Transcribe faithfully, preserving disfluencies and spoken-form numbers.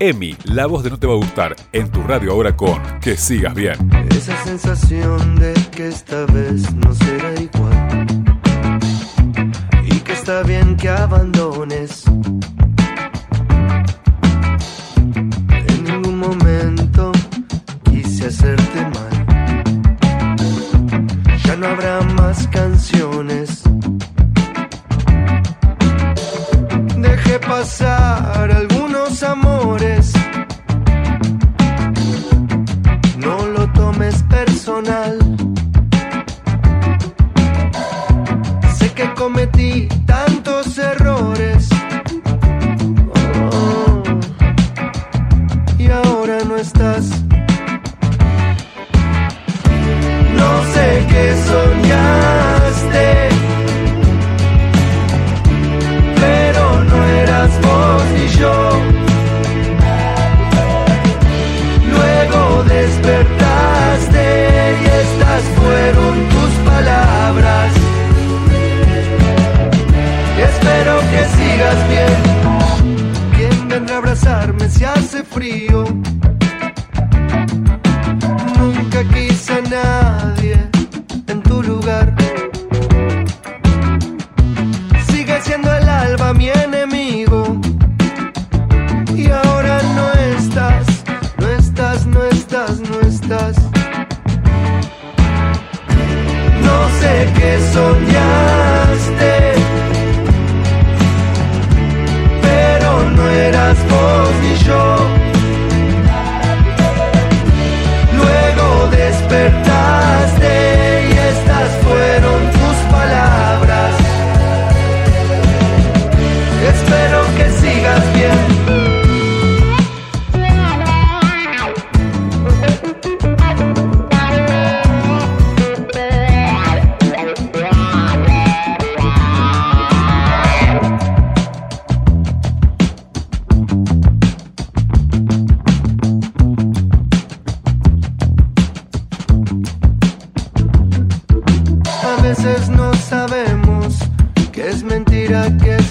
Emi, la voz de No Te Va a Gustar, en tu radio ahora con Que Sigas Bien. Esa sensación de que esta vez no será igual y que está bien que abandones. En ningún momento quise hacerte mal. Ya no habrá más canciones. Dejé pasar algunos amores. No lo tomes personal. Sé que cometí tantos errores. Oh, y ahora no estás. No sé qué soñaste, pero no eras vos ni yo. Luego despertaste y estas fueron tus palabras. Y espero que sigas bien. ¿Quién vendrá a abrazarme si hace frío? Nunca quise a nadie en tu lugar. Sigue siendo el alba mi enemigo. Y ahora no estás, no estás, no estás, no estás. No sé qué soñaste, pero no eras vos ni yo. Luego despertaste y estas fueron tus palabras. Espero que sigas bien. A veces no sabemos que es mentira, que